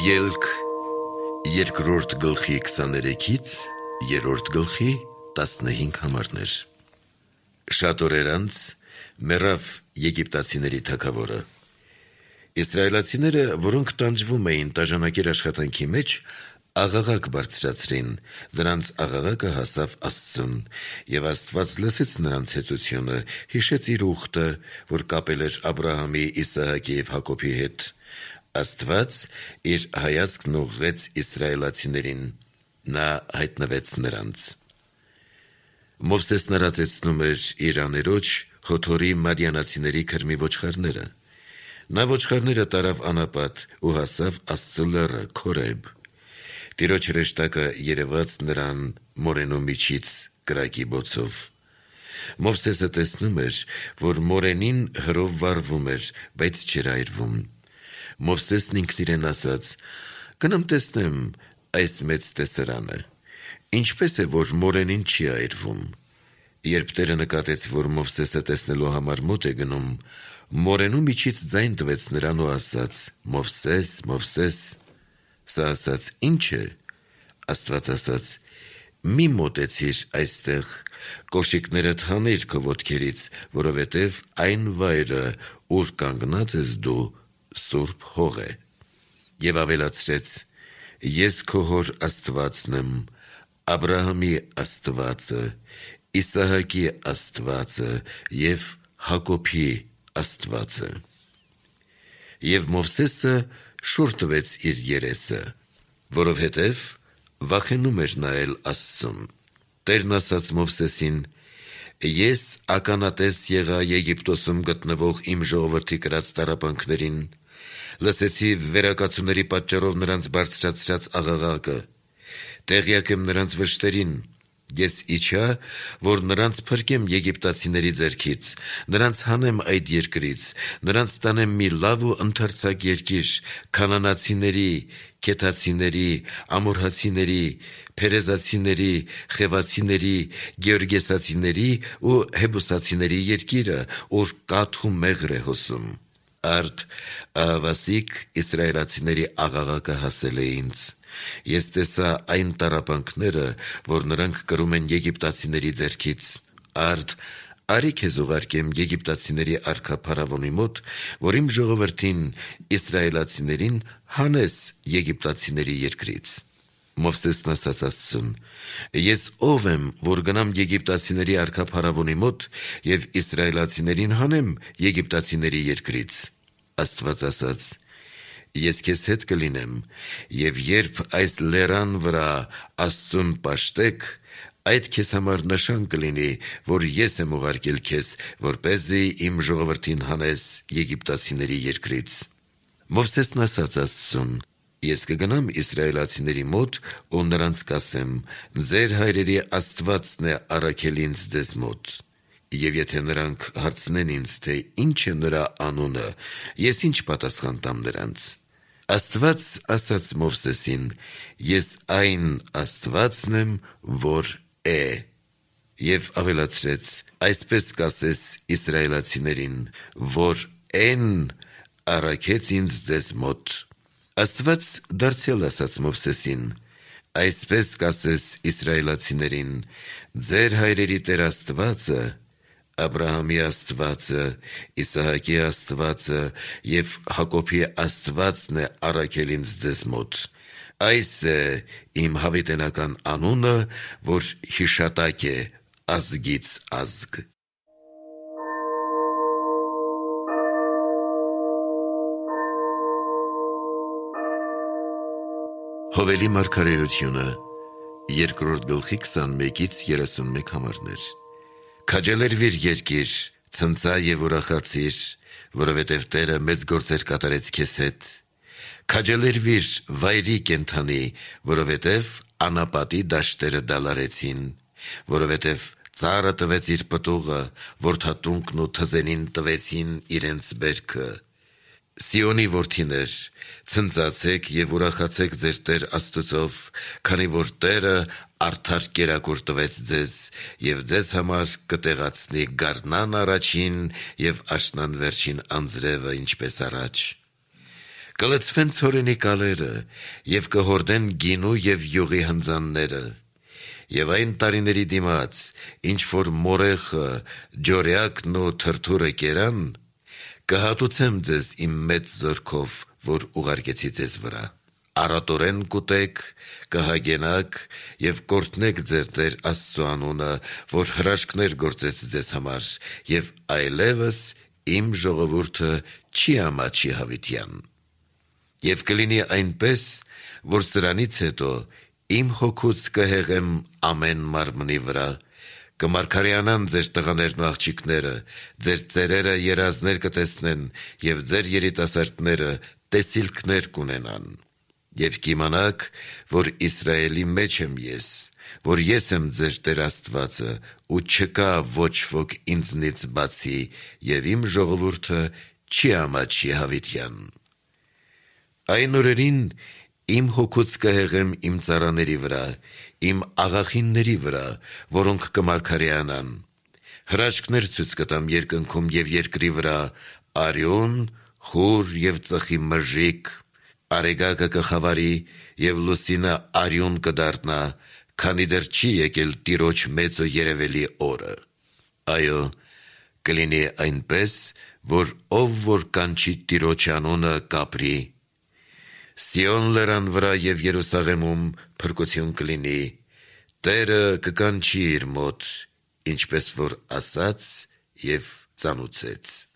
Ելք երկրորդ գլխի 23-ից երրորդ գլխի 15 համարներ։ Շատ օրեր անց մեռավ եգիպտացիների թագավորը։ Իսրայելացիները, որոնք տանջվում էին տաժանակիր աշխատանքի մեջ, աղաղակ բարձրացրին, նրանց աղաղակը հասավ Աստծուն, և Աստված լսեց նրանց հեծությունը, հիշեց իր ուխտը, որ կապել էր Աբրահամի, Իսահակի և Հակոբի հետ։ Աստված իր հայացքն ուղղեց իսրայելացիներին, նա հայտնվեց նրանց։ Մովսեսն արածեցնում էր իր աներոջ Յոթորի մադիանացիների քրմի ոչխարները։ Նա ոչխարները տարավ անապատ ու հասավ Աստծու լեռը Քորեբ։ Տիրոջ հրեշտակը երևաց նրան մորենու միջից կրակի բոցով։ Մովսեսը տեսնում էր, որ մորենին հրով վառվում էր, բայց չէր այրվում։ Մովսեսն ինքն իրեն ասաց. «Գնամ տեսնեմ այս մեծ տեսարանը, ինչպես է, որ մորենին չի այրվում»։ Երբ Տերը նկատեց, որ Մովսեսը տեսնելու համար մոտ է գնում, մորենու միջից ձայն տվեց նրան ու ասաց. «Մովսես, Մովսես»։ Սա ասաց. «Ինչ է»։ Աստված ասաց. «Մի մոտեցիր այստեղ, կոշիկներդ հանիր քո ոտքերից, որովհետև այն վայրը, ուր կանգնած ես դու, սուրբ հող է»։ Եվ ավելացրեց. «Ես քո հոր Աստվածն եմ, Աբրահամի Աստվածը, Իսահակի Աստվածը և Հակոբի Աստվածը»։ Եվ Մովսեսը շուռ տվեց իր երեսը, որովհետև վախենում էր նայել Աստծուն։ Տերն ասաց Մովսեսին. «Ես ականատես եղա Եգիպտոսում գտնվող իմ ժողովրդի կրած տառապանքներին, լսեցի վերակացուների պատճառով նրանց բարձրացրած աղաղակը, տեղյակ եմ նրանց վշտերին, ես իջա, որ նրանց փրկեմ եգիպտացիների ձեռքից, նրանց հանեմ այդ երկրից, նրանց տանեմ մի լավ ու ընդարձակ երկիր, քանանացիների, քեթացիների, ամորհացիների, փերեզացիների, խևացիների, գեորգեսացիների ու հեբուսացիների երկիրը, ուր կաթ ու մեղր է հոսում»։ Արդ ահավասիկ իսրայելացիների աղաղակը հասել է ինձ։ Ես տեսա այն տառապանքները, որ նրանք կրում են եգիպտացիների ձեռքից։ Արդ արի քեզ ուղարկեմ եգիպտացիների արքա Փարավոնի մոտ, որ իմ ժողովրդին իսրայելացիներին հանես Եգիպտացիների երկրից։ Մովսեսն ասաց Աստծուն. «Ես ով եմ, որ գնամ եգիպտացիների արքա Փարավոնի մոտ և իսրայելացիներին հանեմ Եգիպտացիների երկրից»։ Աստված ասաց. «Ես քեզ հետ կլինեմ, և երբ այս լեռան վրա Աստծուն պաշտեք, այդ քեզ համար նշան կլինի, որ ես եմ ուղարկել քեզ, որպեսզի իմ ժողովրդին հանես Եգիպտացիների երկրից»։ Մովսեսն ասաց Աստծուն. «Ես կգնամ իսրայելացիների մոտ ու նրանց կասեմ. ձեր հայրերի Աստվածն է առաքել ինձ ձեզ մոտ։ Եվ եթե նրանք հարցնեն ինձ, թե ինչ է նրա անունը, ես ինչ պատասխան տամ նրանց»։ Աստված ասաց Մովսեսին. «Ես այն Աստվածն եմ, որ է»։ Եվ ավելացրեց. «Այսպես կասես իսրայելացիներին, որ Էն առաքեց ինձ ձեզ մոտ»։ Աստված դարձյալ ասաց Մովսեսին. «Այսպես կասես իսրայելացիներին. ձեր հայրերի Տեր Աստվածը, Աբրահամի Աստվածը, Իսահակի Աստվածը և Հակոբի Աստվածն է առաքել ինձ ձեզ մոտ։ Այս է իմ հավիտենական անունը, որ հիշատակ է ազգից ազգ»։ Հովելի մարգարեությունը, երկրորդ գլխի 21-ից 31 համարներ։ Քաջալերվիր երկիր, ցնծա և ուրախացիր, որովհետև Տերը մեծ գործեր կատարեց քեզ հետ։ Քաջալերվիր վայրի կենդանի, որովհետև անապատի դաշտերը դալարեցին, որովհետև ծառը տվեց իր պտուղը, որդատունկն ու թզենին տվեցին իրենց բերքը։ Սիոնի որդիներ, ցնծացեք և ուրախացեք ձեր Տեր Աստծով, քանի որ Տերը արդար կերակուր տվեց ձեզ և ձեզ համար կտեղացնի գարնան առաջին և աշնան վերջին անձրևը, ինչպես առաջ։ կլցվեն ցորենի կալերը եւ կհորդեն գինու եւ յուղի հնձանները եւ այն տարիների դիմաց ինչ որ մորեխը ջորյակն ու թրթուրը կերան կհատուցեմ ձեզ իմ մեծ զորքով որ ուղարկեցի ձեզ վրա Արատորեն կուտեք, կհագենաք և կորտնեք ձեր Տեր Աստծու անունը, որ հրաշքներ գործեց ձեզ համար, և այլևս իմ ժողովուրդը չի ամաչի հավիտյան։ Եվ կլինի այնպես, որ սրանից հետո իմ հոգուց կհեղեմ ամեն մարմնի վրա, կմարգարյանան ձեր տղաներն ու աղջիկները, ձեր ծերերը երազներ կտեսնեն, և ձեր երիտասարդները տեսիլքներ կունենան։ Եվ կիմանաք, որ Իսրայելի մեջ եմ ես, որ ես եմ ձեր Տեր Աստվածը, ու չկա ոչ ոք ինձնից բացի, և իմ ժողովուրդը չի ամաչի հավիտյան։ Այն օրերին իմ հոգուց կհեղեմ իմ ծառաների վրա, իմ աղախինների վրա, որոնք կմարգարյանան, հրաշքներ ցույց կտամ երկնքում և երկրի վրա, արյուն, խուր և ծխի մրրիկ, Արեգակը կխավարի և լուսինը արյուն կդառնա, քանի դեռ չի եկել Տիրոջ մեծ ու երևելի օրը։ Այո, կլինի այնպես, որ ով որ կանչի Տիրոջ անունը կապրի։ Սիոն լեռան վրա և Երուսաղեմում փրկություն կլինի, Տերը կկանչի իր մոտ, ինչպես որ ասաց և ծանուցեց։